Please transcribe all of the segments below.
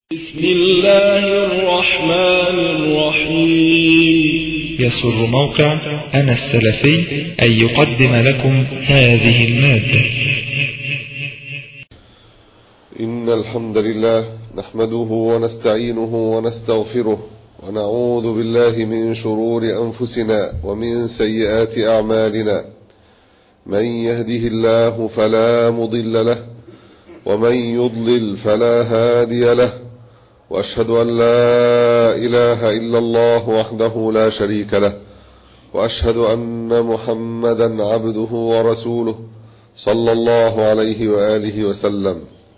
بسم الله الرحمن الرحيم. يسر موقع أنا السلفي أن يقدم لكم هذه المادة. إن الحمد لله نحمده ونستعينه ونستغفره ونعوذ بالله من شرور أنفسنا ومن سيئات أعمالنا. من يهده الله فلا مضل له ومن يضلل فلا هادي له، وأشهد أن لا إله إلا الله وحده لا شريك له، وأشهد أن محمدا عبده ورسوله صلى الله عليه وآله وسلم.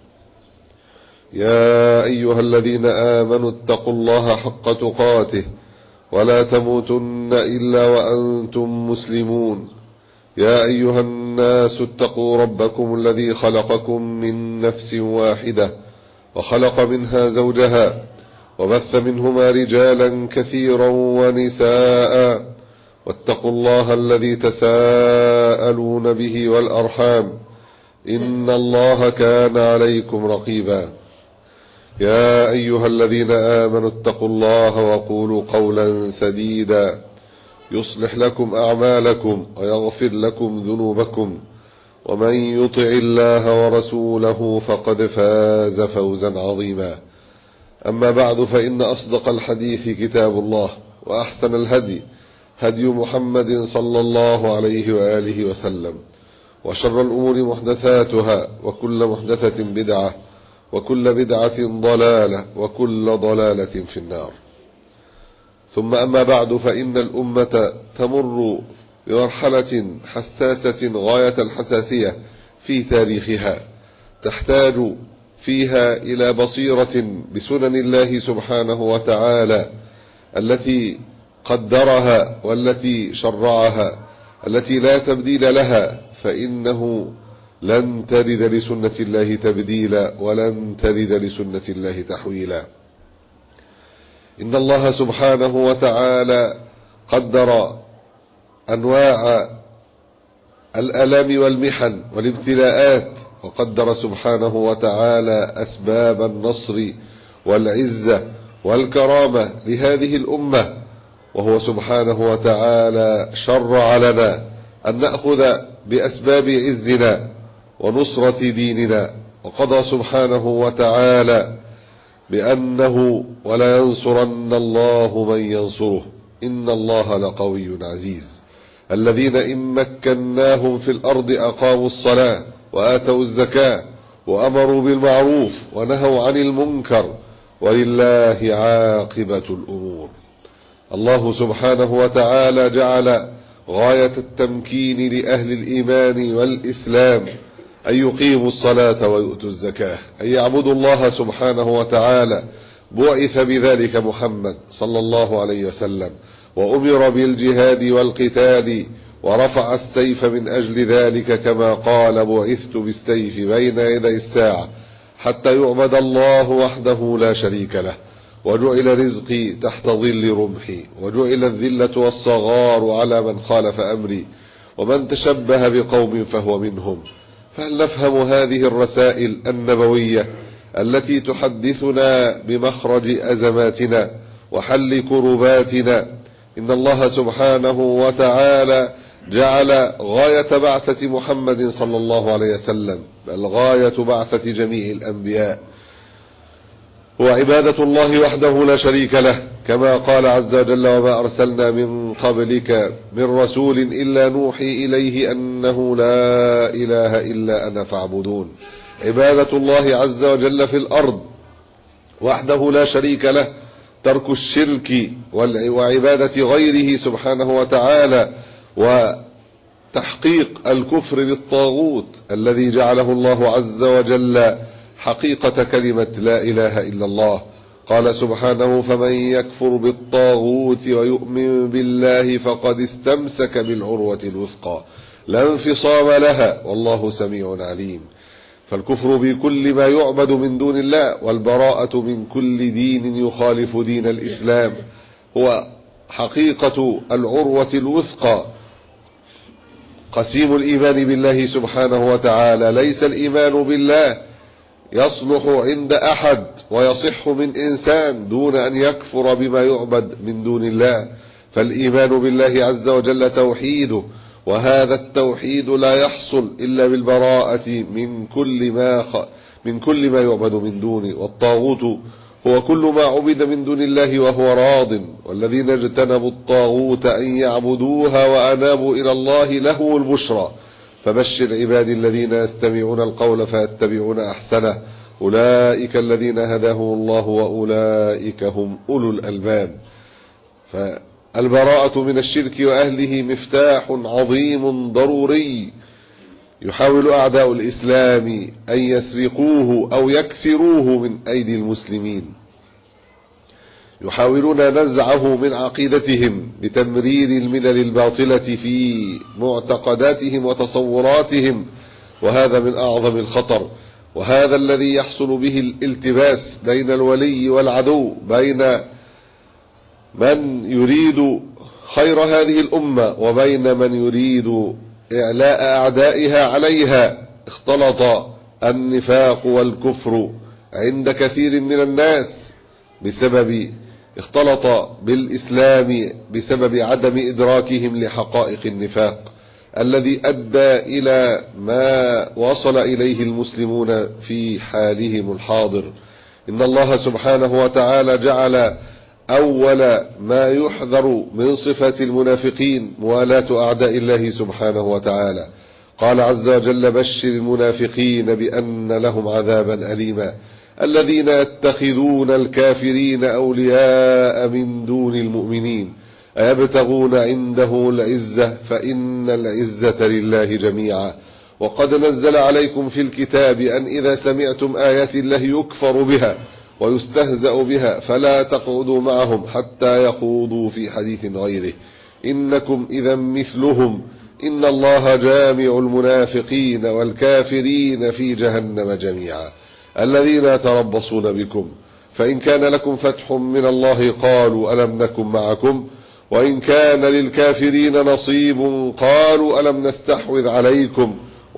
يا أيها الذين آمنوا اتقوا الله حق تقاته ولا تموتن إلا وأنتم مسلمون. يا أيها الناس اتقوا ربكم الذي خلقكم من نفس واحدة وخلق منها زوجها وبث منهما رجالا كثيرا ونساء، واتقوا الله الذي تساءلون به والأرحام إن الله كان عليكم رقيبا. يا أيها الذين آمنوا اتقوا الله وقولوا قولا سديدا يصلح لكم أعمالكم ويغفر لكم ذنوبكم، ومن يطع الله ورسوله فقد فاز فوزا عظيما. أما بعد، فإن أصدق الحديث كتاب الله، وأحسن الهدي هدي محمد صلى الله عليه وآله وسلم، وشر الأمور محدثاتها، وكل محدثة بدعة، وكل بدعة ضلالة، وكل ضلالة في النار. ثم أما بعد، فإن الأمة تمر بمرحلة حساسة غاية الحساسية في تاريخها، تحتاج فيها إلى بصيرة بسنن الله سبحانه وتعالى التي قدرها والتي شرعها، التي لا تبديل لها، فإنه لن ترد لسنة الله تبديلا ولن ترد لسنة الله تحويلا. إن الله سبحانه وتعالى قدر أنواع الألام والمحن والابتلاءات، وقدر سبحانه وتعالى أسباب النصر والعزة والكرامة لهذه الأمة، وهو سبحانه وتعالى شرع لنا أن نأخذ بأسباب عزنا ونصرة ديننا. وقضى سبحانه وتعالى بأنه ولا ينصرن الله من ينصره إن الله لقوي عزيز. الذين إن مكناهم في الأرض أقاموا الصلاة وآتوا الزكاة وأمروا بالمعروف ونهوا عن المنكر ولله عاقبة الأمور. الله سبحانه وتعالى جعل غاية التمكين لأهل الإيمان والإسلام أن يقيموا الصلاة ويؤتوا الزكاة، أن يعبدوا الله سبحانه وتعالى. بعث بذلك محمد صلى الله عليه وسلم، وأمر بالجهاد والقتال، ورفع السيف من أجل ذلك، كما قال: بعثت بالسيف بين يدي الساعة حتى يعبد الله وحده لا شريك له، وجعل رزقي تحت ظل رمحي، وجعل الذلة والصغار على من خالف أمري، ومن تشبه بقوم فهو منهم. فهل نفهم هذه الرسائل النبوية التي تحدثنا بمخرج أزماتنا وحل كرباتنا؟ إن الله سبحانه وتعالى جعل غاية بعثة محمد صلى الله عليه وسلم، بل غاية بعثة جميع الأنبياء، وعبادة الله وحده لا شريك له، كما قال عز وجل: وما أرسلنا من قبلك من رسول إلا نوحي إليه أنه لا إله إلا أنا فاعبدون. عبادة الله عز وجل في الأرض وحده لا شريك له، ترك الشرك وعبادة غيره سبحانه وتعالى، وتحقيق الكفر بالطاغوت الذي جعله الله عز وجل حقيقة كلمة لا إله إلا الله. قال سبحانه: فمن يكفر بالطاغوت ويؤمن بالله فقد استمسك بالعروة الوثقى لا انفصام لها والله سميع عليم. فالكفر بكل ما يعبد من دون الله والبراءة من كل دين يخالف دين الإسلام هو حقيقة العروة الوثقى. قسيم الإيمان بالله سبحانه وتعالى ليس الإيمان بالله يصلح عند أحد ويصح من إنسان دون أن يكفر بما يعبد من دون الله. فالإيمان بالله عز وجل توحيده، وهذا التوحيد لا يحصل إلا بالبراءة من كل ما يعبد من دونه. والطاغوت هو كل ما عبد من دون الله وهو راض، والذين اجتنبوا الطاغوت أن يعبدوها وأنابوا إلى الله له البشرى. فبشر عبادي الذين يستمعون القول فيتبعون أحسنه، أولئك الذين هداهم الله وأولئك هم أولو الألباب. فالبراءة من الشرك وأهله مفتاح عظيم ضروري يحاول أعداء الإسلام أن يسرقوه أو يكسروه من أيدي المسلمين. يحاولون نزعه من عقيدتهم بتمرير الملل الباطلة في معتقداتهم وتصوراتهم، وهذا من أعظم الخطر. وهذا الذي يحصل به الالتباس بين الولي والعدو، بين من يريد خير هذه الأمة وبين من يريد إعلاء أعدائها عليها. اختلط النفاق والكفر عند كثير من الناس اختلط بالإسلام بسبب عدم إدراكهم لحقائق النفاق الذي أدى إلى ما وصل إليه المسلمون في حالهم الحاضر. إن الله سبحانه وتعالى جعل أول ما يحذر من صفة المنافقين موالاة أعداء الله سبحانه وتعالى. قال عز وجل: بشر المنافقين بأن لهم عذابا أليما الذين يتخذون الكافرين أولياء من دون المؤمنين أيبتغون عنده العزة فإن العزة لله جميعا. وقد نزل عليكم في الكتاب أن إذا سمعتم آيات الله يكفر بها ويستهزأ بها فلا تقعدوا معهم حتى يخوضوا في حديث غيره إنكم إذا مثلهم إن الله جامع المنافقين والكافرين في جهنم جميعا الذين يتربصون بكم فإن كان لكم فتح من الله قالوا ألم نكن معكم وإن كان للكافرين نصيب قالوا ألم نستحوذ عليكم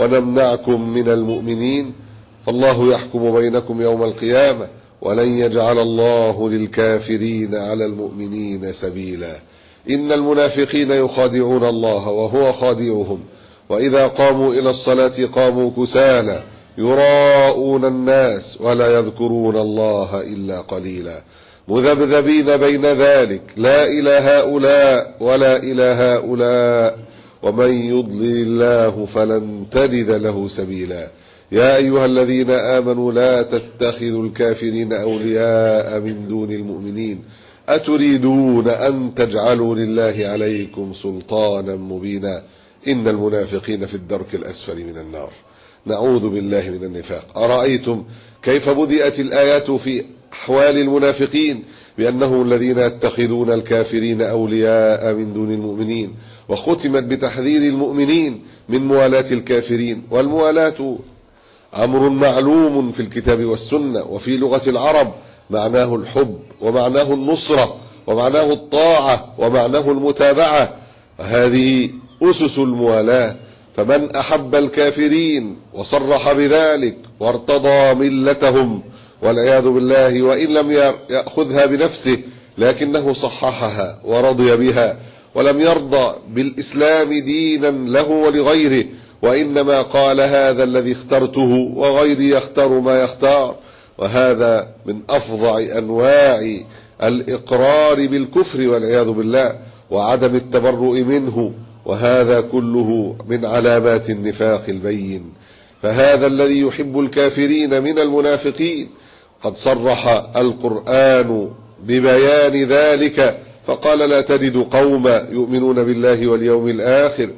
ونمنعكم من المؤمنين فالله يحكم بينكم يوم القيامة ولن يجعل الله للكافرين على المؤمنين سبيلا. إن المنافقين يخادعون الله وهو خادعهم وإذا قاموا إلى الصلاة قاموا كسالى يراءون الناس ولا يذكرون الله إلا قليلا مذبذبين بين ذلك لا إلى هؤلاء ولا إلى هؤلاء ومن يضلل الله فلن تجد له سبيلا. يا أيها الذين آمنوا لا تتخذوا الكافرين أولياء من دون المؤمنين أتريدون أن تجعلوا لله عليكم سلطانا مبينا إن المنافقين في الدرك الأسفل من النار. نعوذ بالله من النفاق. أرأيتم كيف بدأت الآيات في أحوال المنافقين بأنهم الذين يتخذون الكافرين أولياء من دون المؤمنين، وختمت بتحذير المؤمنين من موالاة الكافرين. والموالاة أمر معلوم في الكتاب والسنة وفي لغة العرب معناه الحب ومعناه النصرة ومعناه الطاعة ومعناه المتابعة، وهذه أسس الموالاة. فمن أحب الكافرين وصرح بذلك وارتضى ملتهم والعياذ بالله وإن لم يأخذها بنفسه لكنه صححها ورضي بها ولم يرضى بالإسلام دينا له ولغيره وإنما قال هذا الذي اخترته وغيري يختار ما يختار، وهذا من أفظع أنواع الإقرار بالكفر والعياذ بالله وعدم التبرؤ منه، وهذا كله من علامات النفاق البين. فهذا الذي يحب الكافرين من المنافقين قد صرح القرآن ببيان ذلك فقال لا تجد قوما يؤمنون بالله واليوم الآخر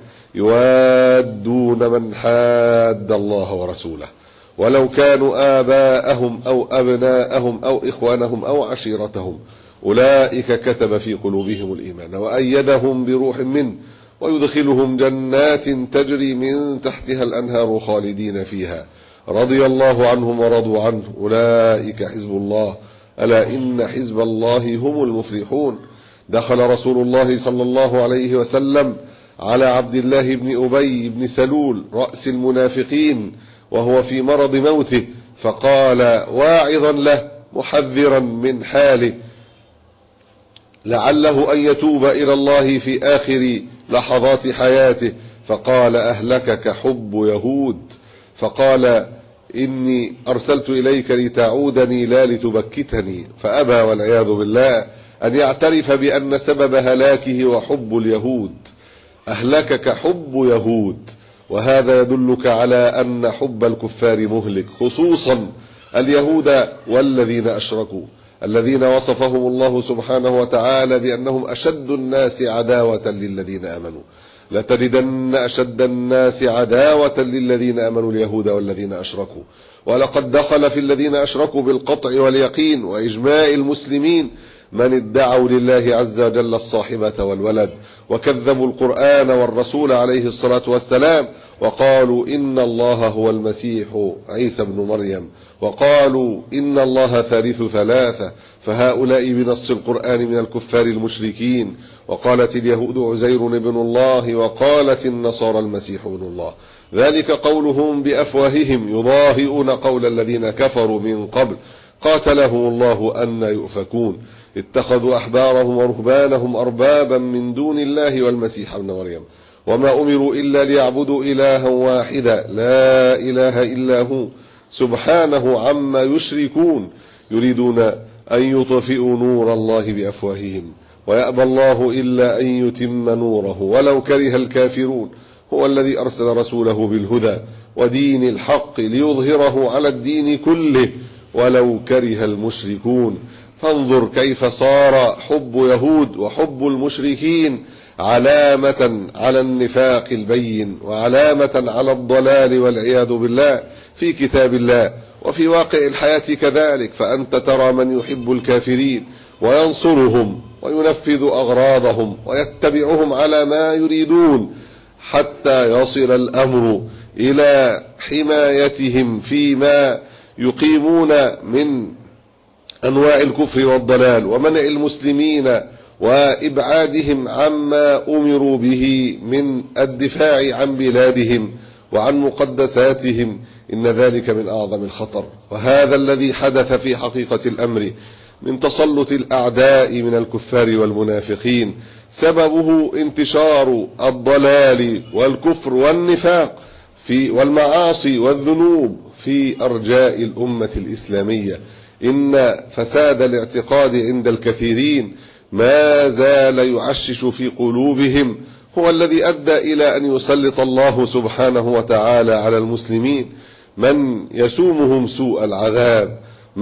يوادون من حاد الله ورسوله ولو كانوا آباءهم أو أبناءهم أو إخوانهم أو عشيرتهم أولئك كتب في قلوبهم الإيمان وأيدهم بروح منه ويدخلهم جنات تجري من تحتها الأنهار خالدين فيها رضي الله عنهم ورضوا عنه أولئك حزب الله ألا إن حزب الله هم المفلحون. دخل رسول الله صلى الله عليه وسلم على عبد الله بن أبي بن سلول رأس المنافقين وهو في مرض موته فقال واعظا له محذرا من حاله لعله أن يتوب إلى الله في آخر لحظات حياته، فقال أهلكك حب يهود. فقال إني أرسلت إليك لتعودني لا لتبكتني، فأبى والعياذ بالله أن يعترف بأن سبب هلاكه وحب اليهود. أهلكك حب يهود، وهذا يدلك على أن حب الكفار مهلك، خصوصا اليهود والذين أشركوا، الذين وصفهم الله سبحانه وتعالى بأنهم أشد الناس عداوة للذين آمنوا. لتجدن أشد الناس عداوة للذين آمنوا اليهود والذين أشركوا. ولقد دخل في الذين أشركوا بالقطع واليقين وإجماع المسلمين من ادعوا لله عز وجل الصاحبة والولد، وكذبوا القرآن والرسول عليه الصلاة والسلام، وقالوا إن الله هو المسيح عيسى بن مريم، وقالوا إن الله ثالث ثلاثة. فهؤلاء بنص القرآن من الكفار المشركين. وقالت اليهود عزير ابن الله، وقالت النصارى المسيح ابن الله، ذلك قولهم بأفواههم يضاهئون قول الذين كفروا من قبل قاتلهم الله أن يؤفكون. اتخذوا أحبارهم ورهبانهم أربابا من دون الله والمسيح ابن مريم، وما أمروا إلا ليعبدوا إلها واحدا لا إله إلا هو سبحانه عما يشركون. يريدون أن يطفئوا نور الله بأفواههم ويأبى الله إلا أن يتم نوره ولو كره الكافرون. هو الذي أرسل رسوله بالهدى ودين الحق ليظهره على الدين كله ولو كره المشركون. فانظر كيف صار حب يهود وحب المشركين علامة على النفاق البين، وعلامة على الضلال والعياذ بالله في كتاب الله وفي واقع الحياة كذلك. فأنت ترى من يحب الكافرين وينصرهم وينفذ أغراضهم ويتبعهم على ما يريدون، حتى يصل الأمر إلى حمايتهم فيما يقيمون من أنواع الكفر والضلال، ومنع المسلمين وإبعادهم عما أمروا به من الدفاع عن بلادهم وعن مقدساتهم. إن ذلك من أعظم الخطر. وهذا الذي حدث في حقيقة الأمر من تسلط الأعداء من الكفار والمنافقين، سببه انتشار الضلال والكفر والنفاق والمعاصي والذنوب في أرجاء الأمة الإسلامية. إن فساد الاعتقاد عند الكثيرين ما زال يعشش في قلوبهم، هو الذي أدى إلى أن يسلط الله سبحانه وتعالى على المسلمين من يسومهم سوء العذاب،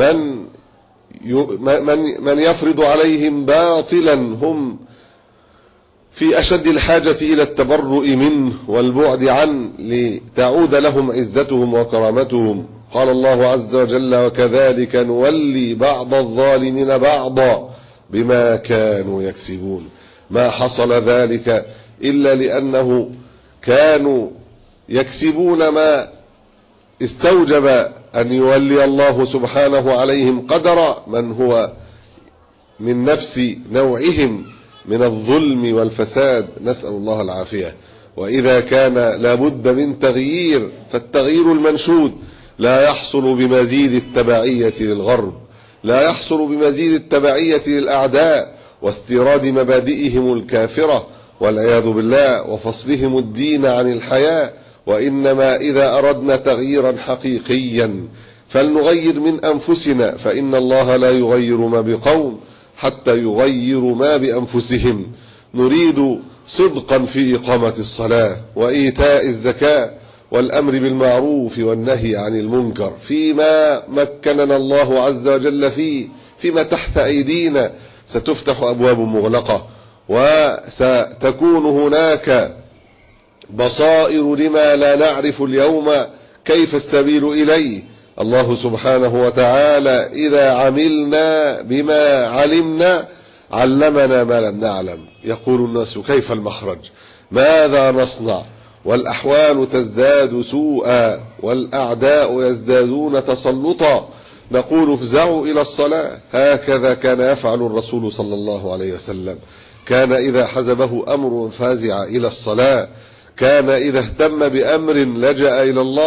من يفرض عليهم باطلا هم في أشد الحاجة إلى التبرؤ منه والبعد عنه لتعود لهم عزتهم وكرامتهم. قال الله عز وجل: وكذلك نولي بعض الظالمين بعضا بما كانوا يكسبون. ما حصل ذلك إلا لأنه كانوا يكسبون ما استوجب أن يولي الله سبحانه عليهم قدر من هو من نفس نوعهم من الظلم والفساد، نسأل الله العافية. وإذا كان لابد من تغيير، فالتغيير المنشود لا يحصل بمزيد التبعية للغرب، لا يحصل بمزيد التبعية للأعداء واستيراد مبادئهم الكافرة والعياذ بالله وفصلهم الدين عن الحياة، وإنما إذا أردنا تغييرا حقيقيا فلنغير من أنفسنا، فإن الله لا يغير ما بقوم حتى يغيروا ما بأنفسهم. نريد صدقا في إقامة الصلاة وإيتاء الزكاة والأمر بالمعروف والنهي عن المنكر فيما مكننا الله عز وجل فيما تحت أيدينا. ستفتح أبواب مغلقة وستكون هناك بصائر لما لا نعرف اليوم كيف السبيل إليه. الله سبحانه وتعالى إذا عملنا بما علمنا علمنا ما لم نعلم. يقول الناس: كيف المخرج؟ ماذا نصنع؟ والأحوال تزداد سوءا والأعداء يزدادون تسلطا. نقول: افزعوا إلى الصلاة. هكذا كان يفعل الرسول صلى الله عليه وسلم. كان إذا حزبه أمر فازع إلى الصلاة، كان إذا اهتم بأمر لجأ إلى الله،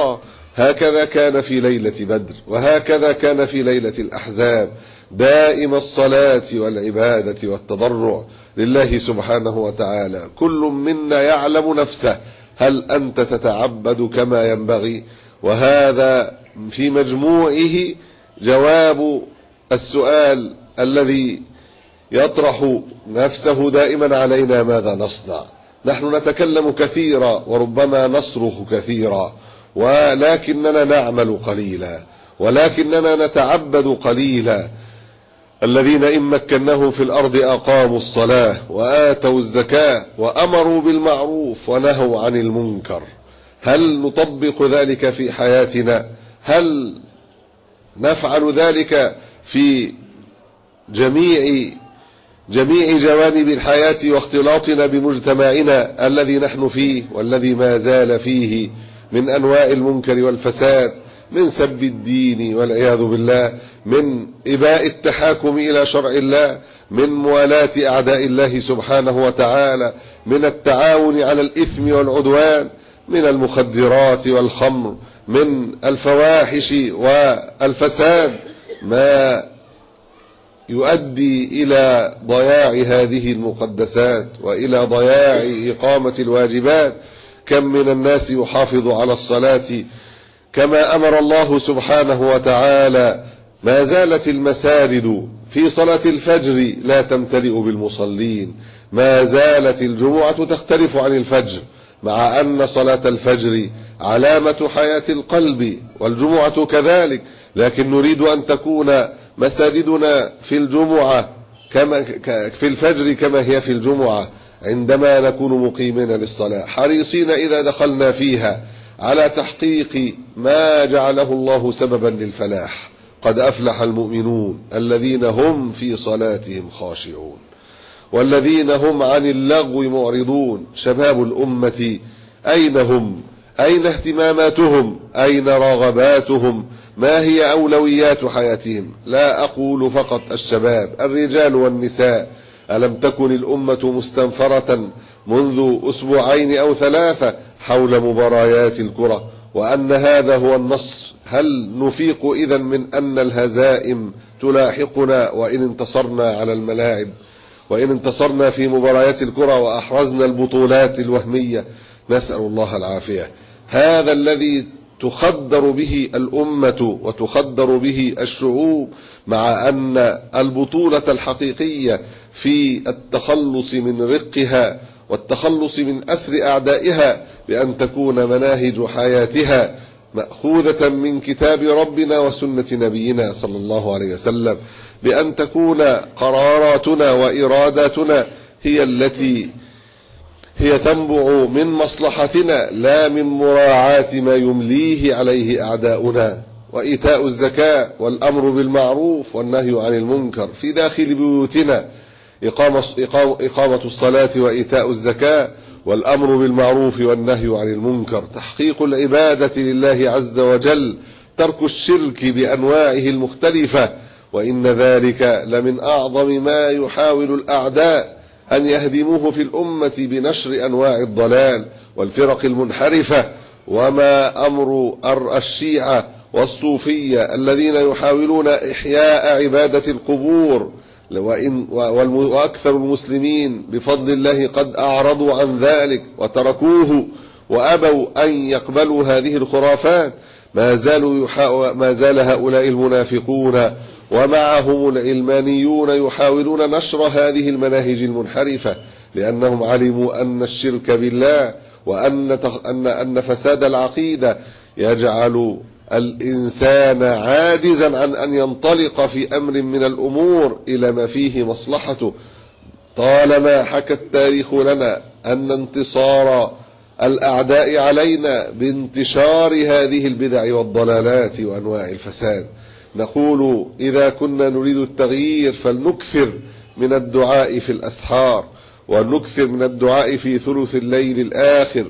هكذا كان في ليلة بدر، وهكذا كان في ليلة الأحزاب، دائم الصلاة والعبادة والتضرع لله سبحانه وتعالى. كل منا يعلم نفسه، هل أنت تتعبد كما ينبغي؟ وهذا في مجموعه جواب السؤال الذي يطرح نفسه دائما علينا: ماذا نصنع؟ نحن نتكلم كثيرا وربما نصرخ كثيرا، ولكننا نعمل قليلا، ولكننا نتعبد قليلا. الذين إن مكناهم في الأرض أقاموا الصلاة وآتوا الزكاة وأمروا بالمعروف ونهوا عن المنكر. هل نطبق ذلك في حياتنا؟ هل نفعل ذلك في جميع جوانب الحياة واختلاطنا بمجتمعنا الذي نحن فيه والذي ما زال فيه من أنواع المنكر والفساد، من سب الدين والعياذ بالله، من إباء التحاكم إلى شرع الله، من موالاة أعداء الله سبحانه وتعالى، من التعاون على الإثم والعدوان، من المخدرات والخمر، من الفواحش والفساد، ما يؤدي إلى ضياع هذه المقدسات وإلى ضياع إقامة الواجبات. كم من الناس يحافظ على الصلاة كما أمر الله سبحانه وتعالى، ما زالت المساجد في صلاة الفجر لا تمتلئ بالمصلين، ما زالت الجمعة تختلف عن الفجر، مع أن صلاة الفجر علامة حياة القلب والجمعة كذلك، لكن نريد أن تكون مساجدنا في الجمعة في الفجر كما هي في الجمعة، عندما نكون مقيمين للصلاة حريصين إذا دخلنا فيها على تحقيق ما جعله الله سببا للفلاح. قد أفلح المؤمنون الذين هم في صلاتهم خاشعون والذين هم عن اللغو معرضون. شباب الأمة أين هم؟ أين اهتماماتهم؟ أين رغباتهم؟ ما هي أولويات حياتهم؟ لا أقول فقط الشباب، الرجال والنساء. ألم تكن الأمة مستنفرة منذ أسبوعين أو 3 حول مباريات الكرة، وأن هذا هو النصر؟ هل نفيق إذن من أن الهزائم تلاحقنا وإن انتصرنا على الملاعب، وإن انتصرنا في مباريات الكرة وأحرزنا البطولات الوهمية؟ نسأل الله العافية. هذا الذي تخدر به الأمة وتخدر به الشعوب، مع أن البطولة الحقيقية في التخلص من رقها والتخلص من أسر أعدائها بأن تكون مناهج حياتها مأخوذة من كتاب ربنا وسنة نبينا صلى الله عليه وسلم، بأن تكون قراراتنا وإراداتنا هي التي هي تنبع من مصلحتنا لا من مراعاة ما يمليه عليه أعداؤنا. وإيتاء الزكاة والأمر بالمعروف والنهي عن المنكر في داخل بيوتنا، إقامة الصلاة وإيتاء الزكاة والأمر بالمعروف والنهي عن المنكر، تحقيق العبادة لله عز وجل، ترك الشرك بأنواعه المختلفة. وإن ذلك لمن أعظم ما يحاول الأعداء أن يهدموه في الأمة بنشر أنواع الضلال والفرق المنحرفة. وما أمر الشيعة والصوفية الذين يحاولون إحياء عبادة القبور، وأكثر المسلمين بفضل الله قد أعرضوا عن ذلك وتركوه وأبوا أن يقبلوا هذه الخرافات. ما زال هؤلاء المنافقون ومعهم العلمانيون يحاولون نشر هذه المناهج المنحرفة، لأنهم علموا أن الشرك بالله وأن فساد العقيدة يجعل الإنسان عاجزا عن أن ينطلق في أمر من الأمور إلى ما فيه مصلحته. طالما حكى التاريخ لنا أن انتصار الأعداء علينا بانتشار هذه البدع والضلالات وأنواع الفساد. نقول إذا كنا نريد التغيير فلنكثر من الدعاء في الأسحار، ونكثر من الدعاء في ثلث الليل الآخر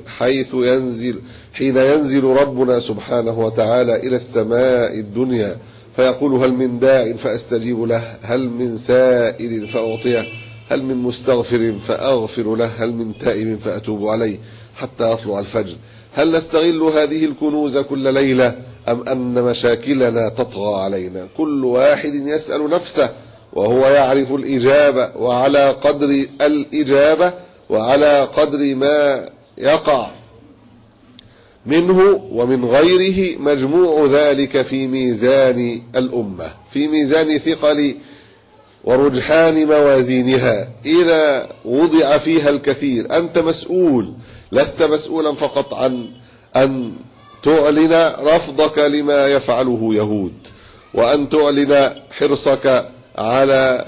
حين ينزل ربنا سبحانه وتعالى إلى السماء الدنيا فيقول: هل من داع فأستجيب له، هل من سائل فأعطيه، هل من مستغفر فأغفر له، هل من تائب فأتوب عليه حتى يطلع الفجر. هل نستغل هذه الكنوز كل ليلة أم أن مشاكلنا تطغى علينا؟ كل واحد يسأل نفسه وهو يعرف الإجابة، وعلى قدر الإجابة وعلى قدر ما يقع منه ومن غيره مجموع ذلك في ميزان الأمة، في ميزان ثقل ورجحان موازينها. إذا وضع فيها الكثير أنت مسؤول، لست مسؤولا فقط عن أن تعلن رفضك لما يفعله يهود، وأن تعلن حرصك على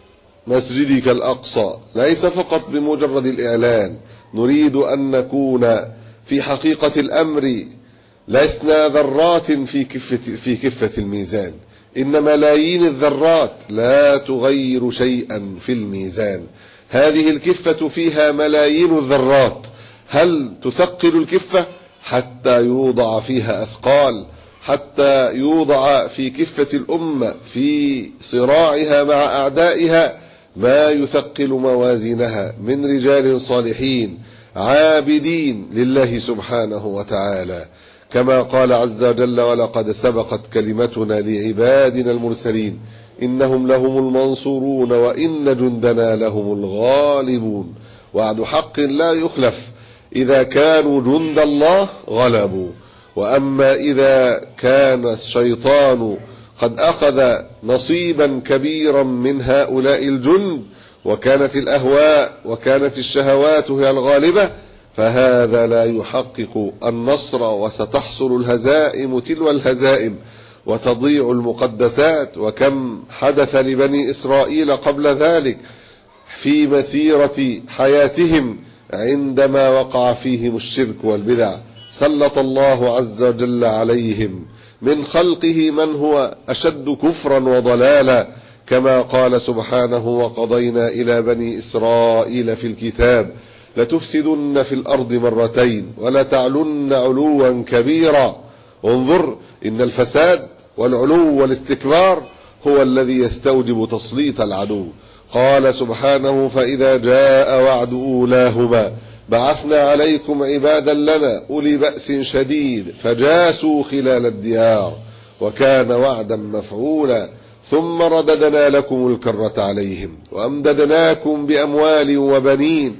مسجدك الأقصى، ليس فقط بمجرد الإعلان. نريد أن نكون في حقيقة الأمر لسنا ذرات في كفة الميزان، إن ملايين الذرات لا تغير شيئا في الميزان. هذه الكفة فيها ملايين الذرات، هل تثقل الكفة حتى يوضع فيها أثقال، حتى يوضع في كفة الأمة في صراعها مع أعدائها ما يثقل موازينها من رجال صالحين عابدين لله سبحانه وتعالى، كما قال عز وجل: ولقد سبقت كلمتنا لعبادنا المرسلين إنهم لهم المنصورون وإن جندنا لهم الغالبون. وعد حق لا يخلف، إذا كانوا جند الله غلبوا. وأما إذا كان الشيطان قد أخذ نصيبا كبيرا من هؤلاء الجند، وكانت الأهواء وكانت الشهوات هي الغالبة، فهذا لا يحقق النصر، وستحصل الهزائم تلو الهزائم وتضيع المقدسات. وكم حدث لبني إسرائيل قبل ذلك في مسيرة حياتهم عندما وقع فيهم الشرك والبدع، سلط الله عز وجل عليهم من خلقه من هو أشد كفرا وضلالا، كما قال سبحانه: وقضينا إلى بني إسرائيل في الكتاب لتفسدن في الأرض مرتين ولتعلن علوا كبيرا. انظر، إن الفساد والعلو والاستكبار هو الذي يستوجب تسليط العدو. قال سبحانه: فإذا جاء وعد أولاهما بعثنا عليكم عبادا لنا أولي بأس شديد فجاسوا خلال الديار وكان وعدا مفعولا ثم رددنا لكم الكرة عليهم وأمددناكم بأموال وبنين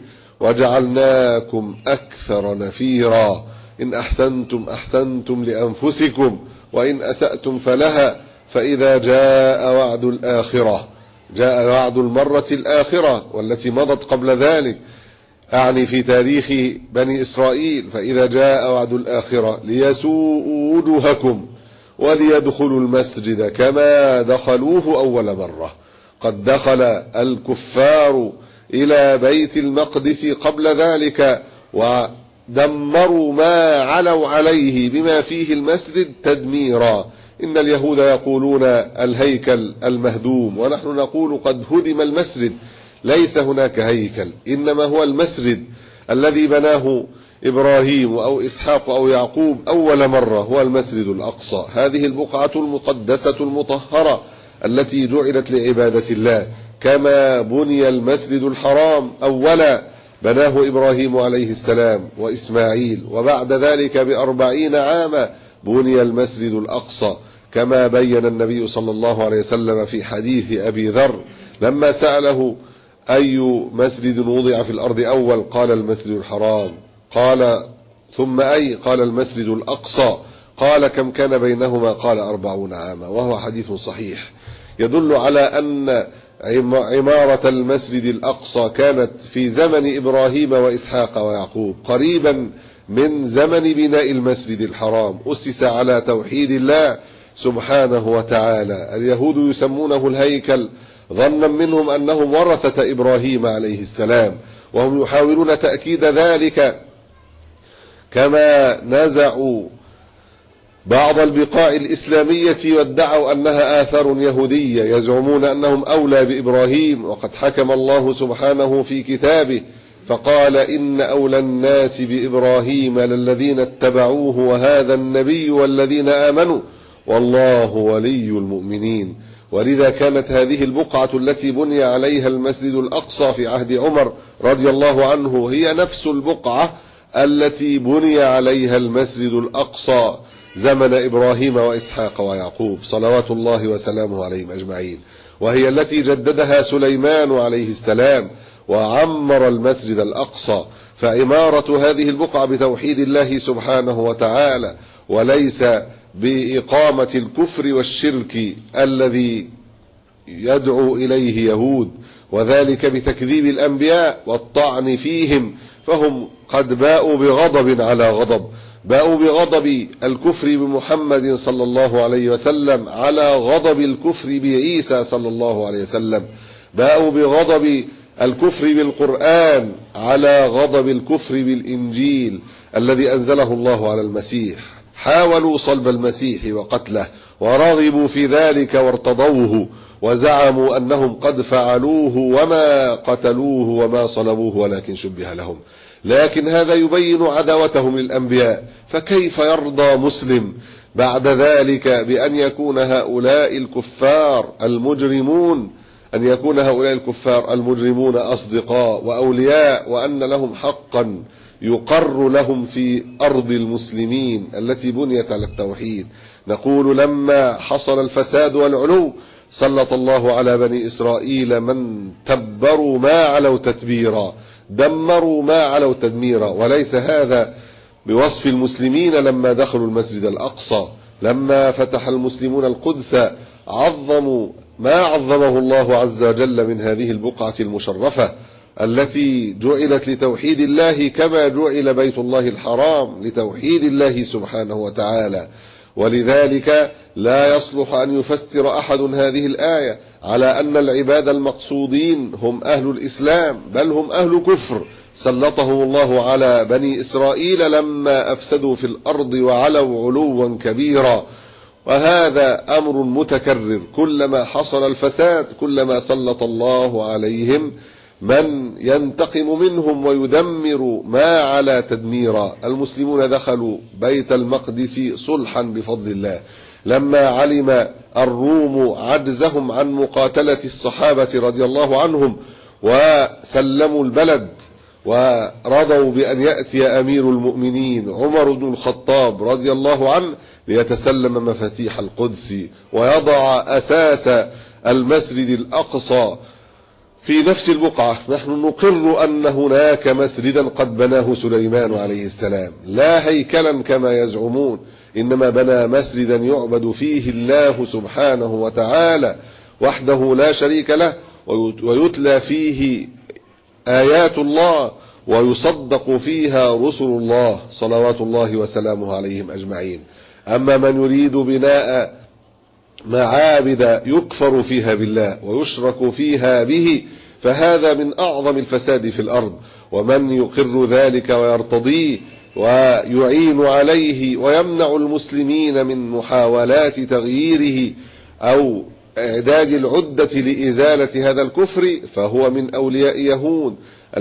وجعلناكم أكثر نفيرا. إن أحسنتم أحسنتم لأنفسكم وإن أسأتم فلها. فإذا جاء وعد الآخرة، جاء وعد المرة الآخرة والتي مضت قبل ذلك، أعني في تاريخ بني إسرائيل، فإذا جاء وعد الآخرة ليسوءوا وجوهكم وليدخلوا المسجد كما دخلوه أول مرة. قد دخل الكفار إلى بيت المقدس قبل ذلك ودمروا ما علوا عليه بما فيه المسجد تدميرا. إن اليهود يقولون الهيكل المهدوم، ونحن نقول قد هدم المسجد. ليس هناك هيكل، إنما هو المسجد الذي بناه إبراهيم أو إسحاق أو يعقوب أول مرة، هو المسجد الأقصى، هذه البقعة المقدسة المطهرة التي جعلت لعبادة الله. كما بني المسجد الحرام أولا بناه إبراهيم عليه السلام وإسماعيل، وبعد ذلك ب40 عاما بني المسجد الأقصى، كما بين النبي صلى الله عليه وسلم في حديث أبي ذر لما سأله أي مسجد وضع في الأرض أول، قال المسجد الحرام، قال ثم أي، قال المسجد الأقصى، قال كم كان بينهما، قال 40 عاما، وهو حديث صحيح يدل على أن عمارة المسجد الأقصى كانت في زمن إبراهيم وإسحاق ويعقوب قريبا من زمن بناء المسجد الحرام، أسس على توحيد الله سبحانه وتعالى. اليهود يسمونه الهيكل ظنا منهم أنهم ورثة إبراهيم عليه السلام، وهم يحاولون تأكيد ذلك، كما نزعوا بعض البقاع الإسلامية وادعوا أنها آثار يهودية، يزعمون أنهم أولى بإبراهيم، وقد حكم الله سبحانه في كتابه فقال: إن أولى الناس بإبراهيم للذين اتبعوه وهذا النبي والذين آمنوا والله ولي المؤمنين. ولذا كانت هذه البقعة التي بني عليها المسجد الأقصى في عهد عمر رضي الله عنه هي نفس البقعة التي بني عليها المسجد الأقصى زمن إبراهيم وإسحاق ويعقوب صلوات الله وسلامه عليهم أجمعين، وهي التي جددها سليمان عليه السلام وعمر المسجد الأقصى. فعمارة هذه البقعة بتوحيد الله سبحانه وتعالى، وليس بإقامة الكفر والشرك الذي يدعو إليه يهود، وذلك بتكذيب الأنبياء والطعن فيهم، فهم قد باءوا بغضب على غضب، باءوا بغضب الكفر بمحمد صلى الله عليه وسلم على غضب الكفر بعيسى صلى الله عليه وسلم، باءوا بغضب الكفر بالقرآن على غضب الكفر بالإنجيل الذي أنزله الله على المسيح. حاولوا صلب المسيح وقتله ورغبوا في ذلك وارتضوه، وزعموا أنهم قد فعلوه وما قتلوه وما صلبوه ولكن شبه لهم. لكن هذا يبين عداوتهم للأنبياء، فكيف يرضى مسلم بعد ذلك بأن يكون هؤلاء الكفار المجرمون أصدقاء وأولياء، وأن لهم حقا يقر لهم في أرض المسلمين التي بنيت على التوحيد. نقول لما حصل الفساد والعلو سلط الله على بني إسرائيل من تبروا ما علوا تتبيرا، دمروا ما علوا تدميرا، وليس هذا بوصف المسلمين. لما دخلوا المسجد الأقصى، لما فتح المسلمون القدس، عظموا ما عظمه الله عز وجل من هذه البقعة المشرفة التي جعلت لتوحيد الله، كما جعل بيت الله الحرام لتوحيد الله سبحانه وتعالى. ولذلك لا يصلح أن يفسر أحد هذه الآية على أن العباد المقصودين هم أهل الإسلام، بل هم أهل كفر سلطهم الله على بني إسرائيل لما أفسدوا في الأرض وعلوا علوا كبيرا. وهذا أمر متكرر، كلما حصل الفساد كلما سلط الله عليهم من ينتقم منهم ويدمر ما على تدميرا. المسلمون دخلوا بيت المقدس صلحا بفضل الله، لما علم الروم عجزهم عن مقاتلة الصحابة رضي الله عنهم وسلموا البلد، ورضوا بأن يأتي أمير المؤمنين عمر بن الخطاب رضي الله عنه ليتسلم مفاتيح القدس ويضع أساس المسجد الأقصى في نفس البقعة. نحن نقر أن هناك مسجدا قد بناه سليمان عليه السلام، لا هيكلا كما يزعمون، إنما بنى مسجدا يعبد فيه الله سبحانه وتعالى وحده لا شريك له، ويتلى فيه آيات الله ويصدق فيها رسل الله صلوات الله وسلامه عليهم أجمعين. أما من يريد بناء معابد يكفر فيها بالله ويشرك فيها به، فهذا من أعظم الفساد في الأرض. ومن يقر ذلك ويرتضيه ويعين عليه ويمنع المسلمين من محاولات تغييره أو إعداد العدة لإزالة هذا الكفر، فهو من أولياء يهود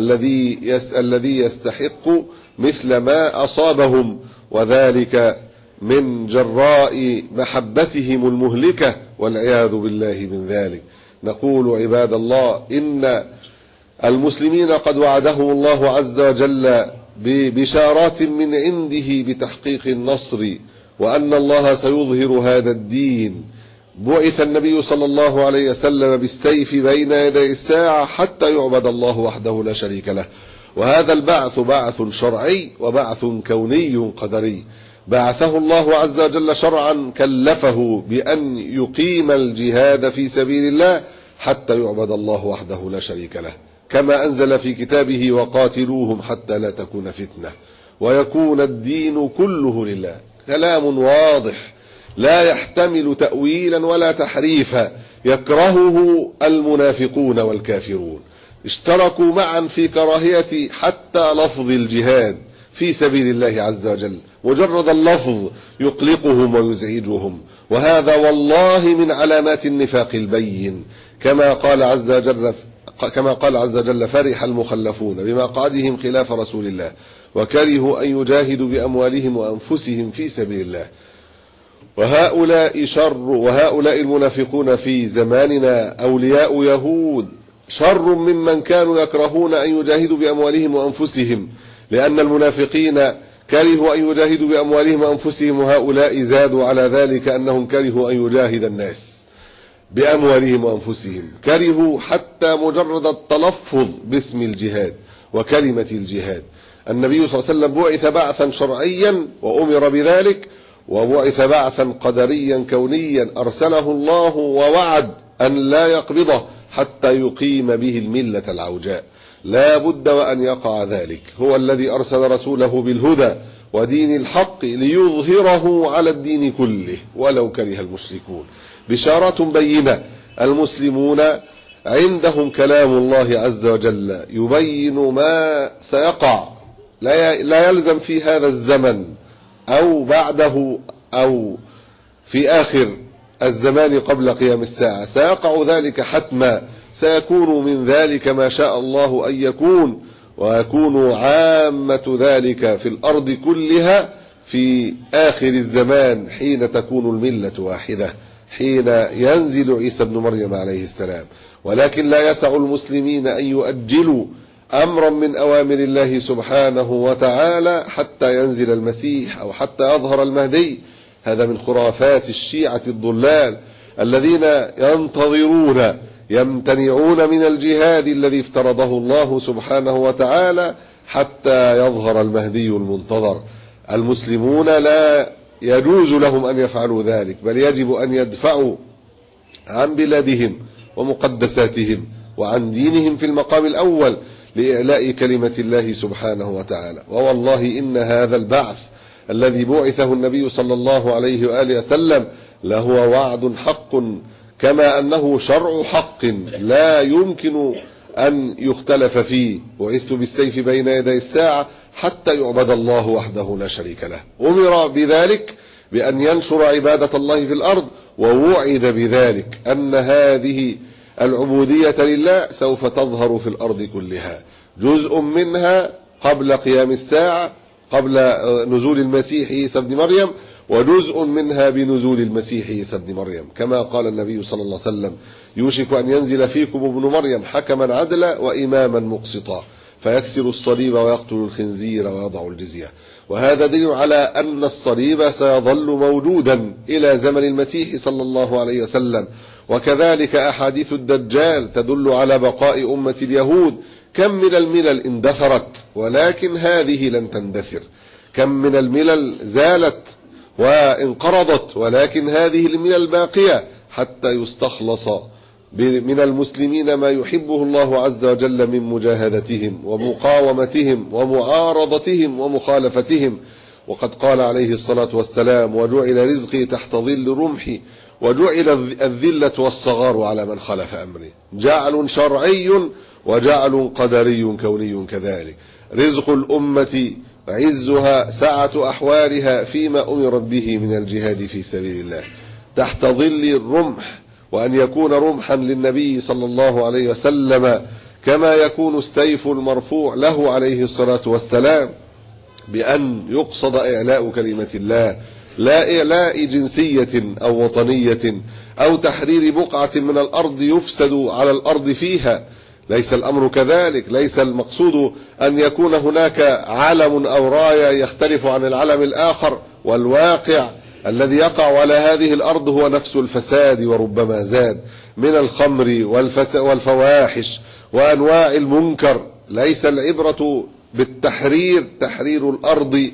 الذي يستحق مثل ما أصابهم، وذلك من جراء محبتهم المهلكة والعياذ بالله من ذلك. نقول عباد الله إن المسلمين قد وعدهم الله عز وجل ببشارات من عنده بتحقيق النصر، وأن الله سيظهر هذا الدين. بعث النبي صلى الله عليه وسلم بالسيف بين يدي الساعة حتى يعبد الله وحده لا شريك له، وهذا البعث بعث شرعي وبعث كوني قدري. بعثه الله عز وجل شرعا، كلفه بأن يقيم الجهاد في سبيل الله حتى يعبد الله وحده لا شريك له، كما أنزل في كتابه وقاتلوهم حتى لا تكون فتنة ويكون الدين كله لله. كلام واضح لا يحتمل تأويلا ولا تحريفا يكرهه المنافقون والكافرون. اشتركوا معا في كراهية حتى لفظ الجهاد في سبيل الله عز وجل، مجرد اللفظ يقلقهم ويزعجهم، وهذا والله من علامات النفاق البين، كما قال عز وجل فرح المخلفون بمقعدهم خلاف رسول الله وكرهوا أن يجاهدوا بأموالهم وأنفسهم في سبيل الله. وهؤلاء شر، وهؤلاء المنافقون في زماننا أولياء يهود شر ممن كانوا يكرهون أن يجاهدوا بأموالهم وأنفسهم، لأن المنافقين كرهوا أن يجاهدوا بأموالهم وأنفسهم، وهؤلاء زادوا على ذلك أنهم كرهوا أن يجاهد الناس بأموالهم وأنفسهم، كرهوا حتى مجرد التلفظ باسم الجهاد وكلمة الجهاد. النبي صلى الله عليه وسلم بعث بعثا شرعيا وأمر بذلك، وبعث بعثا قدريا كونيا أرسله الله ووعد أن لا يقبضه حتى يقيم به الملة العوجاء، لا بد وأن يقع ذلك. هو الذي أرسل رسوله بالهدى ودين الحق ليظهره على الدين كله ولو كره المشركون. بشارة بينة، المسلمون عندهم كلام الله عز وجل يبين ما سيقع، لا يلزم في هذا الزمن أو بعده أو في آخر الزمان قبل قيام الساعة، سيقع ذلك حتما، سيكون من ذلك ما شاء الله أن يكون، ويكون عامة ذلك في الأرض كلها في آخر الزمان حين تكون الملة واحدة، حين ينزل عيسى ابن مريم عليه السلام. ولكن لا يسع المسلمين أن يؤجلوا أمرا من أوامر الله سبحانه وتعالى حتى ينزل المسيح أو حتى يظهر المهدي. هذا من خرافات الشيعة الضلال الذين ينتظرون يمتنعون من الجهاد الذي افترضه الله سبحانه وتعالى حتى يظهر المهدي المنتظر. المسلمون لا يجوز لهم أن يفعلوا ذلك، بل يجب أن يدفعوا عن بلادهم ومقدساتهم وعن دينهم في المقام الأول لإعلاء كلمة الله سبحانه وتعالى. ووالله إن هذا البعث الذي بعثه النبي صلى الله عليه وآله وسلم لهو وعد حق، كما أنه شرع حق لا يمكن أن يختلف فيه. بعثت بالسيف بين يدي الساعة حتى يعبد الله وحده لا شريك له. أمر بذلك بأن ينشر عبادة الله في الأرض، ووعد بذلك أن هذه العبودية لله سوف تظهر في الأرض كلها، جزء منها قبل قيام الساعة قبل نزول المسيح عيسى ابن مريم، وجزء منها بنزول المسيح عيسى ابن مريم، كما قال النبي صلى الله عليه وسلم: يوشك أن ينزل فيكم ابن مريم حكما عدلا وإماما مقسطا فيكسر الصليب ويقتل الخنزير ويضع الجزية. وهذا دليل على أن الصليب سيظل موجودا إلى زمن المسيح صلى الله عليه وسلم. وكذلك أحاديث الدجال تدل على بقاء أمة اليهود. كم من الملل اندثرت ولكن هذه لن تندثر، كم من الملل زالت وانقرضت ولكن هذه الملل باقية حتى يستخلص من المسلمين ما يحبه الله عز وجل من مجاهدتهم ومقاومتهم ومعارضتهم ومخالفتهم. وقد قال عليه الصلاة والسلام: وجعل رزقي تحت ظل رمحي وجعل الذلة والصغار على من خالف أمري. جعل شرعي وجعل قدري كوني كذلك. رزق الأمة عزها سعة أحوالها فيما أمرت به من الجهاد في سبيل الله تحت ظل الرمح، وأن يكون رمحا للنبي صلى الله عليه وسلم كما يكون السيف المرفوع له عليه الصلاة والسلام، بأن يقصد إعلاء كلمة الله، لا إعلاء جنسية أو وطنية أو تحرير بقعة من الأرض يفسد على الأرض فيها. ليس الأمر كذلك. ليس المقصود أن يكون هناك علم أو راية يختلف عن العلم الآخر، والواقع الذي يقع على هذه الأرض هو نفس الفساد وربما زاد من الخمر والفواحش وأنواع المنكر. ليس العبرة بالتحرير، تحرير الأرض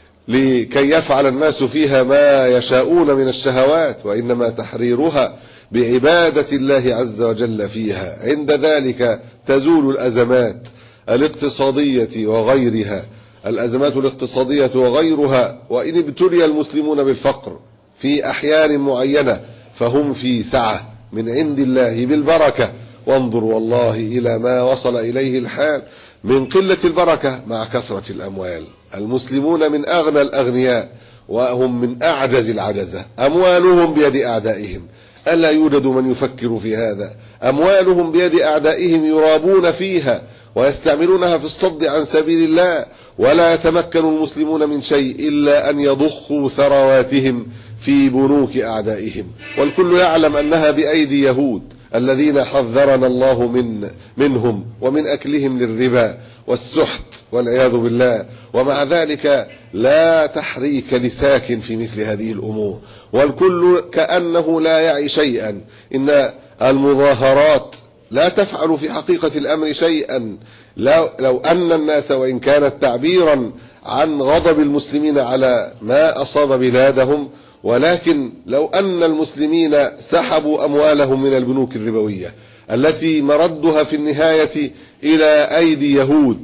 لكي يفعل الناس فيها ما يشاءون من الشهوات، وإنما تحريرها بعبادة الله عز وجل فيها. عند ذلك تزول الأزمات الاقتصادية وغيرها، الأزمات الاقتصادية وغيرها. وإن ابتلي المسلمون بالفقر في أحيان معينة فهم في سعة من عند الله بالبركة. وانظر والله إلى ما وصل إليه الحال من قلة البركة مع كثرة الأموال. المسلمون من أغنى الأغنياء وهم من أعجز العجزة، أموالهم بيد أعدائهم. ألا يوجد من يفكر في هذا؟ أموالهم بيد أعدائهم يرابون فيها ويستعملونها في الصد عن سبيل الله، ولا يتمكن المسلمون من شيء إلا أن يضخوا ثرواتهم في بنوك أعدائهم، والكل يعلم أنها بأيدي يهود الذين حذرنا الله منهم ومن أكلهم للربا والسحت والعياذ بالله. ومع ذلك لا تحريك لساكن في مثل هذه الأمور، والكل كأنه لا يعي شيئا. إن المظاهرات لا تفعل في حقيقة الأمر شيئا. لو أن الناس، وإن كانت تعبيرا عن غضب المسلمين على ما أصاب بلادهم، ولكن لو أن المسلمين سحبوا أموالهم من البنوك الربوية التي مردها في النهاية إلى أيدي يهود،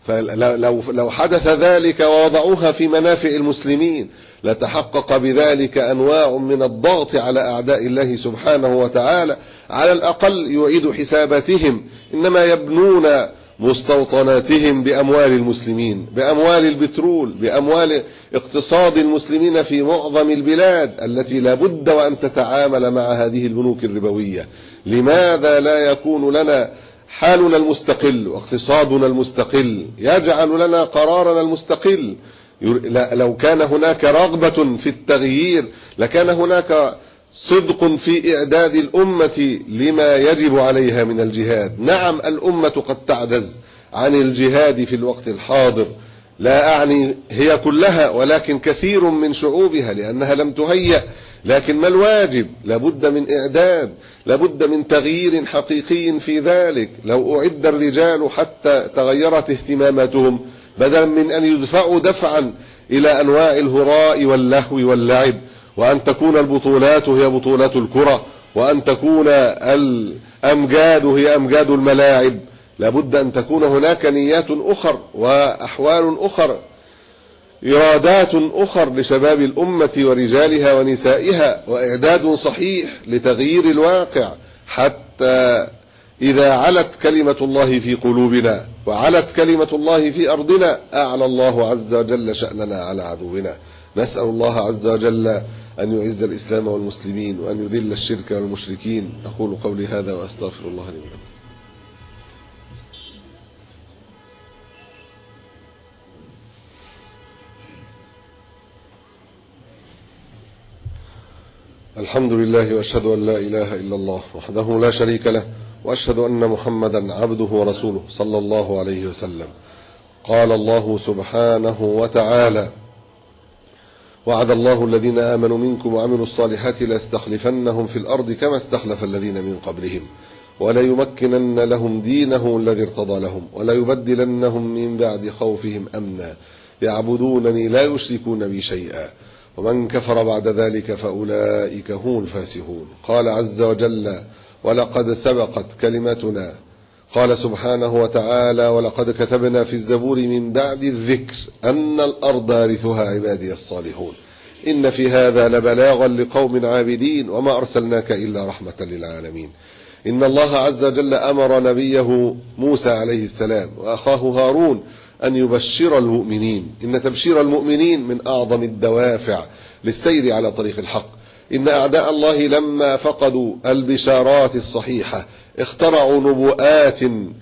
فلو حدث ذلك ووضعوها في منافع المسلمين لتحقق بذلك أنواع من الضغط على أعداء الله سبحانه وتعالى. على الأقل يعيد حساباتهم، إنما يبنون مستوطناتهم بأموال المسلمين، بأموال البترول، بأموال اقتصاد المسلمين في معظم البلاد التي لا بد وأن تتعامل مع هذه البنوك الربوية. لماذا لا يكون لنا حالنا المستقل واقتصادنا المستقل، يجعل لنا قرارنا المستقل؟ لو كان هناك رغبة في التغيير لكان هناك صدق في إعداد الأمة لما يجب عليها من الجهاد. نعم، الأمة قد تعجز عن الجهاد في الوقت الحاضر، لا أعني هي كلها، ولكن كثير من شعوبها لأنها لم تهيأ. لكن ما الواجب؟ لابد من إعداد، لابد من تغيير حقيقي في ذلك. لو أعد الرجال حتى تغيرت اهتماماتهم بدلا من أن يدفعوا دفعا إلى أنواع الهراء واللهو واللعب، وأن تكون البطولات هي بطولات الكرة، وأن تكون الأمجاد هي أمجاد الملاعب، لابد أن تكون هناك نيات أخر وأحوال أخر، إرادات أخر لشباب الأمة ورجالها ونسائها، وإعداد صحيح لتغيير الواقع، حتى إذا علت كلمة الله في قلوبنا وعلت كلمة الله في أرضنا أعلى الله عز وجل شأننا على عدونا. نسأل الله عز وجل أن يعز الإسلام والمسلمين وأن يذل الشرك والمشركين. أقول قولي هذا وأستغفر الله لي ولكم. الحمد لله، وأشهد أن لا إله إلا الله وحده لا شريك له، وأشهد أن محمدا عبده ورسوله صلى الله عليه وسلم. قال الله سبحانه وتعالى: وعد الله الذين آمنوا منكم وعملوا الصالحات ليستخلفنهم في الأرض كما استخلف الذين من قبلهم وليمكنن لهم دينهم الذي ارتضى لهم وليبدلنهم من بعد خوفهم أمنا يعبدونني لا يشركون بي شيئا ومن كفر بعد ذلك فأولئك هم الفاسقون. قال عز وجل: ولقد سبقت كلمتنا. قال سبحانه وتعالى: ولقد كتبنا في الزبور من بعد الذكر أن الأرض يرثها عبادي الصالحون إن في هذا لبلاغا لقوم عابدين وما أرسلناك إلا رحمة للعالمين. إن الله عز وجل أمر نبيه موسى عليه السلام وأخاه هارون أن يبشر المؤمنين. إن تبشير المؤمنين من أعظم الدوافع للسير على طريق الحق. إن أعداء الله لما فقدوا البشارات الصحيحة اخترعوا نبوءات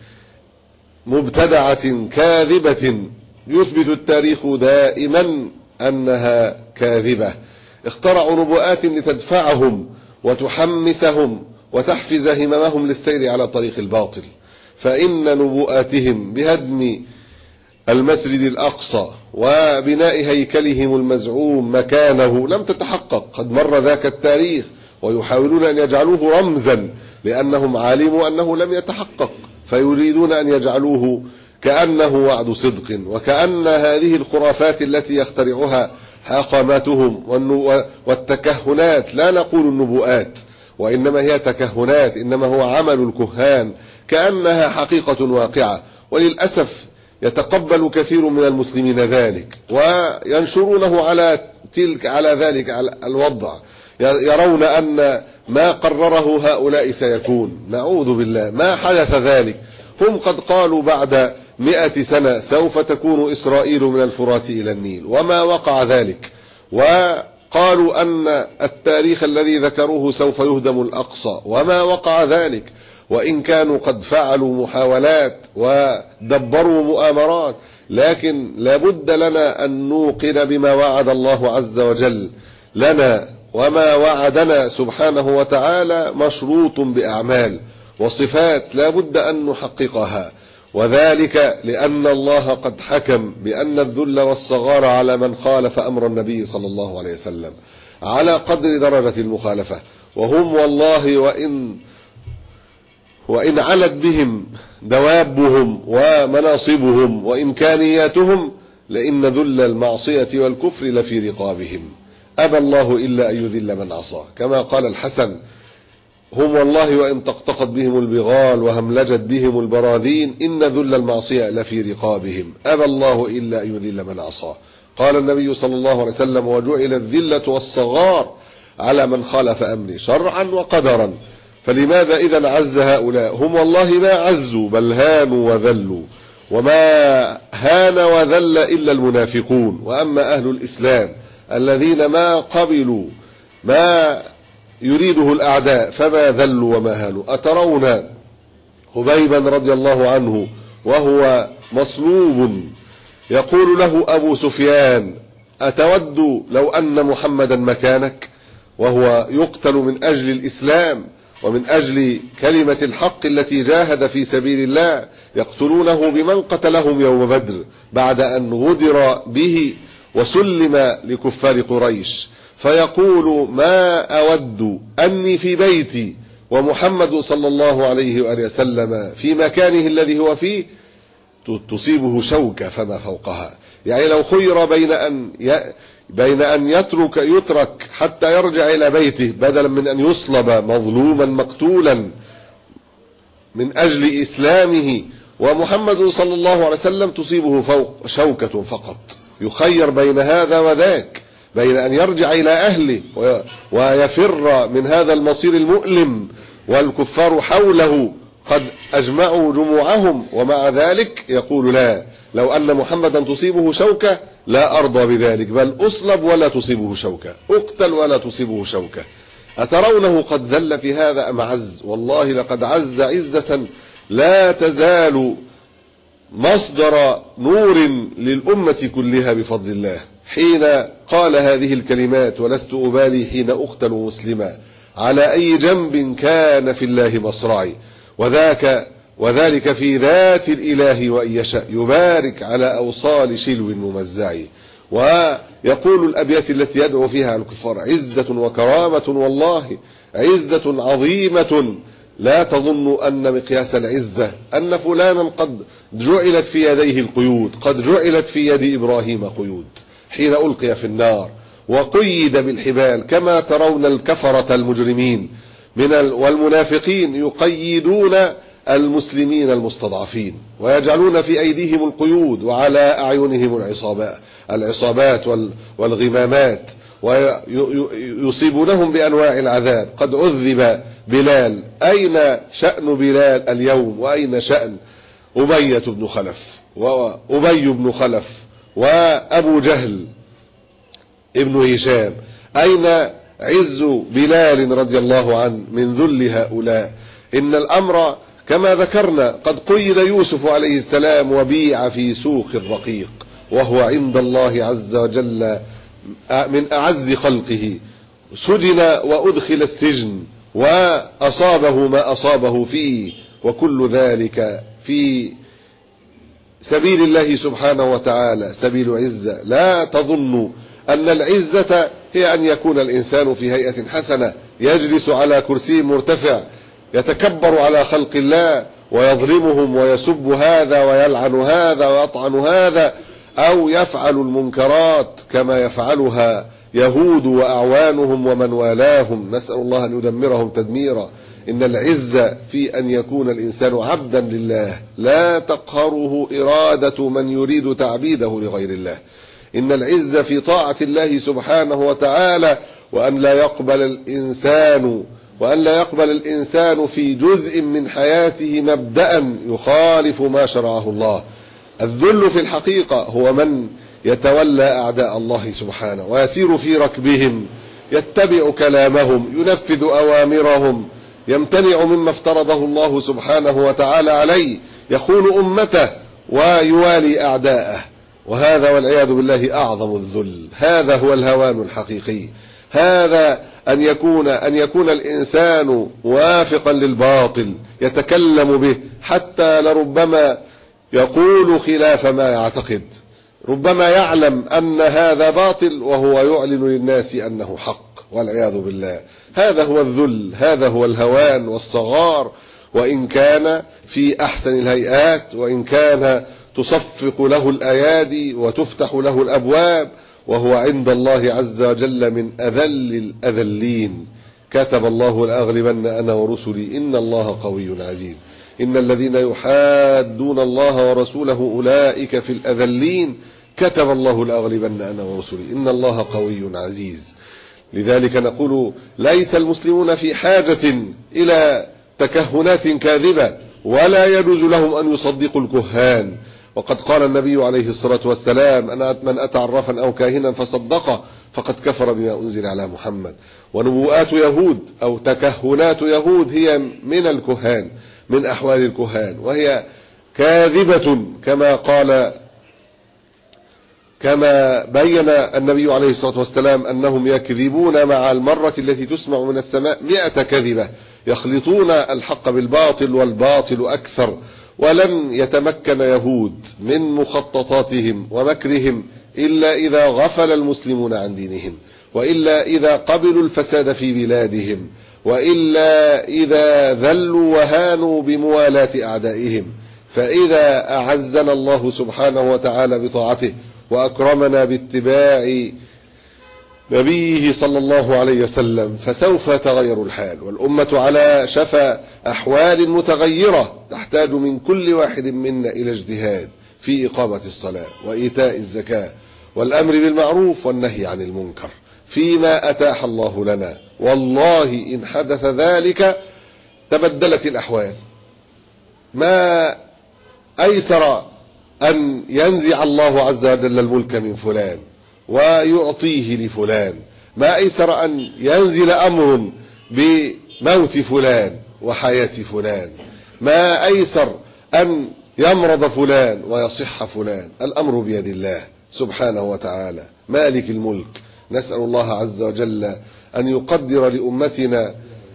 مبتدعة كاذبة يثبت التاريخ دائما أنها كاذبة. اخترعوا نبوءات لتدفعهم وتحمسهم وتحفز هممهم للسير على طريق الباطل. فإن نبوءاتهم بهدم المسجد الأقصى وبناء هيكلهم المزعوم مكانه لم تتحقق، قد مر ذاك التاريخ، ويحاولون أن يجعلوه رمزا لأنهم علموا أنه لم يتحقق، فيريدون أن يجعلوه كأنه وعد صدق، وكأن هذه الخرافات التي يخترعها حاقاماتهم والتكهنات، لا نقول النبوءات وإنما هي تكهنات، إنما هو عمل الكهان، كأنها حقيقة واقعة. وللأسف يتقبل كثير من المسلمين ذلك وينشرونه على ذلك الوضع، يرون أن ما قرره هؤلاء سيكون. نعوذ بالله، ما حدث ذلك. هم قد قالوا بعد 100 سنة سوف تكون إسرائيل من الفرات إلى النيل، وما وقع ذلك. وقالوا أن التاريخ الذي ذكروه سوف يهدم الأقصى، وما وقع ذلك. وإن كانوا قد فعلوا محاولات ودبروا مؤامرات، لكن لابد لنا أن نوقن بما وعد الله عز وجل لنا وما وعدنا سبحانه وتعالى مشروط بأعمال وصفات لا بد أن نحققها، وذلك لأن الله قد حكم بأن الذل والصغار على من خالف أمر النبي صلى الله عليه وسلم على قدر درجة المخالفة، وهم والله وإن علت بهم دوابهم ومناصبهم وإمكانياتهم لإن ذل المعصية والكفر لفي رقابهم، أبى الله إلا أن يذل من عصاه، كما قال الحسن: هم والله وإن طقطقت بهم البغال وهملجت بهم البراذين إن ذل المعصية لفي رقابهم، أبى الله إلا أن يذل من عصاه. قال النبي صلى الله عليه وسلم: وجعل الذلة والصغار على من خالف أمري شرعا وقدرا. فلماذا إذا عز هؤلاء؟ هم والله ما عزوا بل هانوا وذلوا، وما هان وذل إلا المنافقون. وأما أهل الإسلام الذين ما قبلوا ما يريده الأعداء فما ذلوا وما هانوا. أترون خبيبا رضي الله عنه وهو مصلوب يقول له أبو سفيان: أتود لو أن محمدا مكانك؟ وهو يقتل من أجل الإسلام ومن أجل كلمة الحق التي جاهد في سبيل الله، يقتلونه بمن قتلهم يوم بدر بعد أن غدر به وسلم لكفار قريش، فيقول: ما أود أني في بيتي ومحمد صلى الله عليه وآله وسلم في مكانه الذي هو فيه تصيبه شوكة فما فوقها. يعني لو خير بين أن يترك حتى يرجع إلى بيته بدلا من أن يصلب مظلوما مقتولا من أجل إسلامه، ومحمد صلى الله عليه وسلم تصيبه فوق شوكة فقط، يخير بين هذا وذاك، بين أن يرجع إلى أهله ويفر من هذا المصير المؤلم والكفار حوله قد أجمعوا جموعهم، ومع ذلك يقول: لا، لو أن محمدا تصيبه شوكة لا أرضى بذلك، بل أصلب ولا تصيبه شوكة، أقتل ولا تصيبه شوكة. أترونه قد ذل في هذا أم عز؟ والله لقد عز عزة لا تزال مصدر نور للأمة كلها بفضل الله، حين قال هذه الكلمات: ولست أبالي حين أقتل مسلما على أي جنب كان في الله مصرعي، وذلك في ذات الإله وإن يشاء يبارك على أوصال شلو ممزعي. ويقول الأبيات التي يدعو فيها الكفار: عزة وكرامة والله عزة عظيمة، لا تظن أن مقياس العزة أن فلانا قد جعلت في يديه القيود، قد جعلت في يد إبراهيم قيود حين ألقي في النار وقيد بالحبال، كما ترون الكفرة المجرمين والمنافقين يقيدون المسلمين المستضعفين ويجعلون في أيديهم القيود وعلى أعينهم العصابات والغمامات، ويصيبونهم بأنواع العذاب. قد عذب بلال، أين شأن بلال اليوم؟ وأين شأن أبي بن خلف وأبو جهل ابن هشام؟ أين عز بلال رضي الله عنه من ذل هؤلاء؟ إن الأمر كما ذكرنا قد قيد يوسف عليه السلام وبيع في سوق الرقيق، وهو عند الله عز وجل من أعز خلقه، سجن وأدخل السجن وأصابه ما أصابه فيه، وكل ذلك في سبيل الله سبحانه وتعالى، سبيل عزة. لا تظن أن العزة هي أن يكون الإنسان في هيئة حسنة يجلس على كرسي مرتفع يتكبر على خلق الله ويظلمهم ويسب هذا ويلعن هذا ويطعن هذا، أو يفعل المنكرات كما يفعلها يهود وأعوانهم ومن والاهم، نسأل الله أن يدمرهم تدميرا. إن العزة في أن يكون الإنسان عبدا لله، لا تقهره إرادة من يريد تعبيده لغير الله. إن العزة في طاعة الله سبحانه وتعالى، وأن لا يقبل الإنسان في جزء من حياته مبدأ يخالف ما شرعه الله. الذل في الحقيقة هو من يتولى أعداء الله سبحانه ويسير في ركبهم، يتبع كلامهم، ينفذ أوامرهم، يمتنع مما افترضه الله سبحانه وتعالى عليه، يخون أمته ويوالي أعداءه. وهذا والعياذ بالله أعظم الذل، هذا هو الهوان الحقيقي، هذا أن يكون الإنسان موافقا للباطل يتكلم به، حتى لربما يقول خلاف ما يعتقد، ربما يعلم أن هذا باطل وهو يعلن للناس أنه حق، والعياذ بالله. هذا هو الذل، هذا هو الهوان والصغار، وإن كان في أحسن الهيئات، وإن كان تصفق له الأيادي وتفتح له الأبواب، وهو عند الله عز وجل من أذل الأذلين. كتب الله لأغلبن أنا ورسلي إن الله قوي عزيز. إن الذين يحادون الله ورسوله أولئك في الأذلين. كتب الله لأغلبن أنا ورسلي إن الله قوي عزيز. لذلك نقول ليس المسلمون في حاجة إلى تكهنات كاذبة، ولا يجوز لهم أن يصدقوا الكهان. وقد قال النبي عليه الصلاة والسلام: من أتى عرافا أو كاهنا فصدقه فقد كفر بما أنزل على محمد. ونبوءات يهود أو تكهنات يهود هي من الكهان، من أحوال الكهان، وهي كاذبة كما بين النبي عليه الصلاة والسلام أنهم يكذبون مع المرة التي تسمع من السماء 100 كذبة، يخلطون الحق بالباطل والباطل أكثر. ولن يتمكن يهود من مخططاتهم ومكرهم إلا إذا غفل المسلمون عن دينهم، وإلا إذا قبلوا الفساد في بلادهم، وإلا إذا ذلوا وهانوا بموالاة أعدائهم. فإذا أعزنا الله سبحانه وتعالى بطاعته وأكرمنا باتباع نبيه صلى الله عليه وسلم فسوف يتغير الحال، والأمة على شفا أحوال متغيرة تحتاج من كل واحد منا إلى اجتهاد في إقامة الصلاة وإيتاء الزكاة والأمر بالمعروف والنهي عن المنكر فيما أتاح الله لنا. والله إن حدث ذلك تبدلت الأحوال. ما أيسر أن ينزع الله عز وجل الملك من فلان ويعطيه لفلان، ما أيسر أن ينزل أمر بموت فلان وحياة فلان، ما أيسر أن يمرض فلان ويصح فلان. الأمر بيد الله سبحانه وتعالى مالك الملك. نسأل الله عز وجل أن يقدر لأمتنا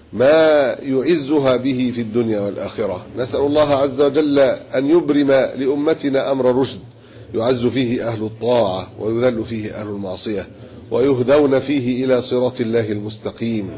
ما يعزها به في الدنيا والآخرة. نسأل الله عز وجل أن يبرم لأمتنا أمر رشد يعز فيه أهل الطاعة ويذل فيه أهل المعصية، ويهدون فيه إلى صراط الله المستقيم.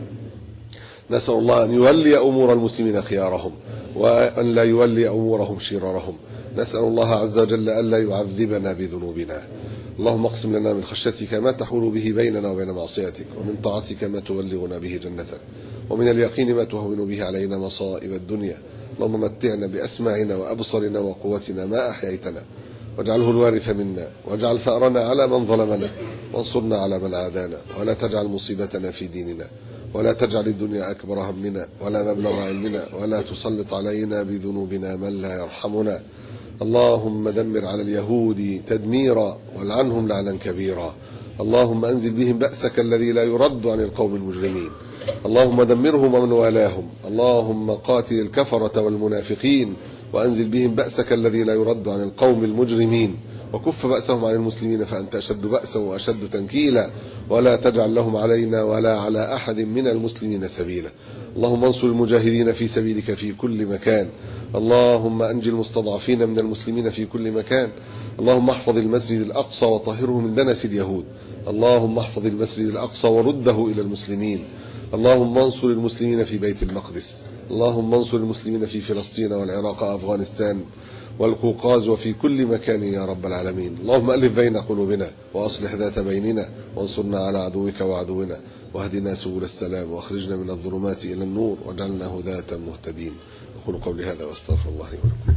نسأل الله أن يولي أمور المسلمين خيارهم، وأن لا يولي أمورهم شرارهم. نسأل الله عز وجل ألا يعذبنا بذنوبنا. اللهم اقسم لنا من خشيتك ما تحول به بيننا وبين معصيتك، ومن طاعتك ما تبلغنا به جنتك، ومن اليقين ما تهون به علينا مصائب الدنيا. اللهم متعنا بأسماعنا وأبصرنا وقوتنا ما أحييتنا، واجعله الوارث منا، واجعل ثأرنا على من ظلمنا، وانصرنا على من عادانا، ولا تجعل مصيبتنا في ديننا، ولا تجعل الدنيا أكبر همنا ولا مبلغ علمنا، ولا تسلط علينا بذنوبنا من لا يرحمنا. اللهم دمر على اليهود تدميرا والعنهم لعنا كبيرا. اللهم أنزل بهم بأسك الذي لا يرد عن القوم المجرمين. اللهم دمرهم ومن والاهم. اللهم قاتل الكفرة والمنافقين، وأنزل بهم بأسك الذي لا يرد عن القوم المجرمين، وكف بأسهم عن المسلمين فأنت أشد بأسا وأشد تنكيلا، ولا تجعل لهم علينا ولا على أحد من المسلمين سبيلا. اللهم انصر المجاهدين في سبيلك في كل مكان. اللهم أنجي المستضعفين من المسلمين في كل مكان. اللهم احفظ المسجد الأقصى وطهره من دنس اليهود. اللهم احفظ المسجد الأقصى ورده إلى المسلمين. اللهم انصر المسلمين في بيت المقدس. اللهم انصر المسلمين في فلسطين والعراق وأفغانستان والقوقاز وفي كل مكان يا رب العالمين. اللهم ألف بين قلوبنا وأصلح ذات بيننا، وانصرنا على عدوك وعدونا، واهدنا سبل السلام، واخرجنا من الظلمات إلى النور، واجعلنا هداة مهتدين. أقول قولي هذا واستغفر الله لي ولكم.